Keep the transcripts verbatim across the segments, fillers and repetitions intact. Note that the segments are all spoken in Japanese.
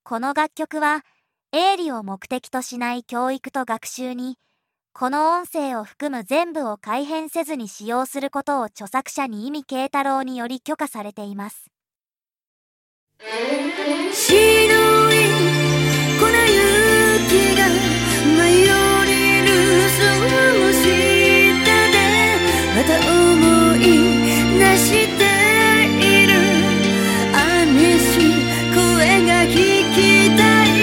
この楽曲は営利を目的としない教育と学習に、この音声を含む全部を改変せずに使用することを著作者に意味慶太郎により許可されています。 白い粉雪が舞い降りるその下で、また思い出している。愛しい声が聞きたい。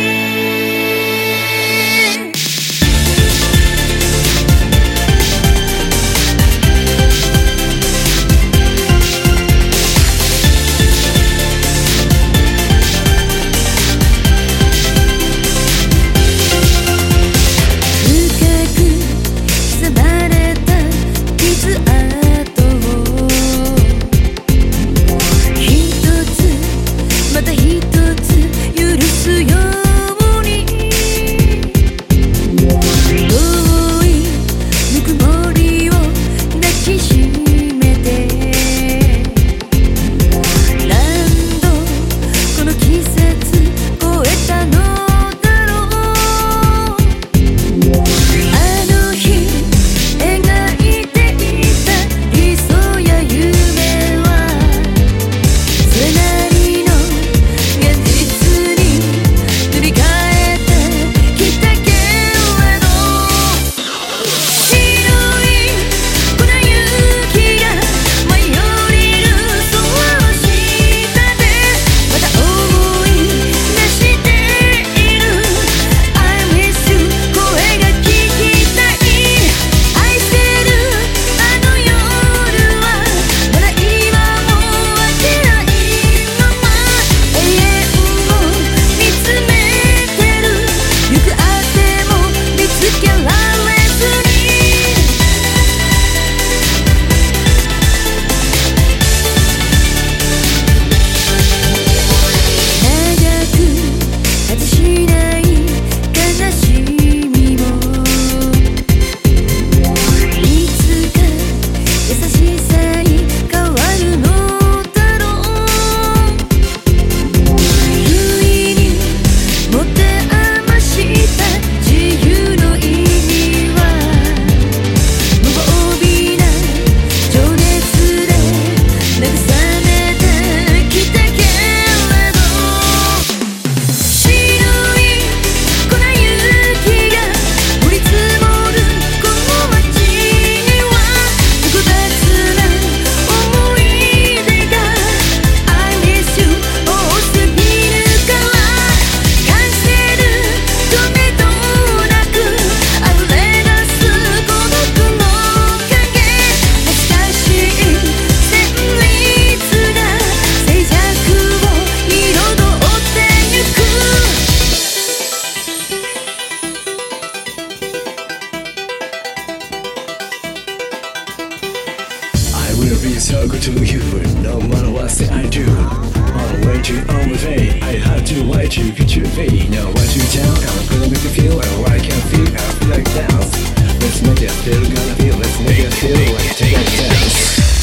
So good to you, no matter what say I do. On the way to on my way, I had to wait to get your way. Now what you tell, I'm gonna make you feel, and what I can feel, I feel like dance. Let's make it feel, gonna feel, let's make it feel like take a dance.